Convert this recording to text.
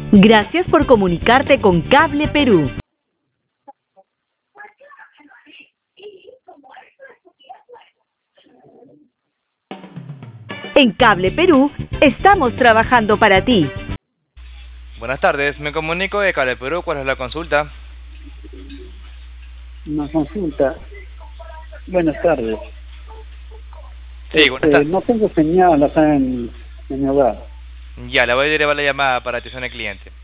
Gracias por comunicarte con Cable Perú. En Cable Perú estamos trabajando para ti. Buenas tardes, me comunico de Cable Perú, ¿cuál es la consulta? Una consulta. Buenas tardes. Sí, buenas tardes. No tengo señal acá en mi hogar. Ya, le voy a derivar la llamada para atención al cliente.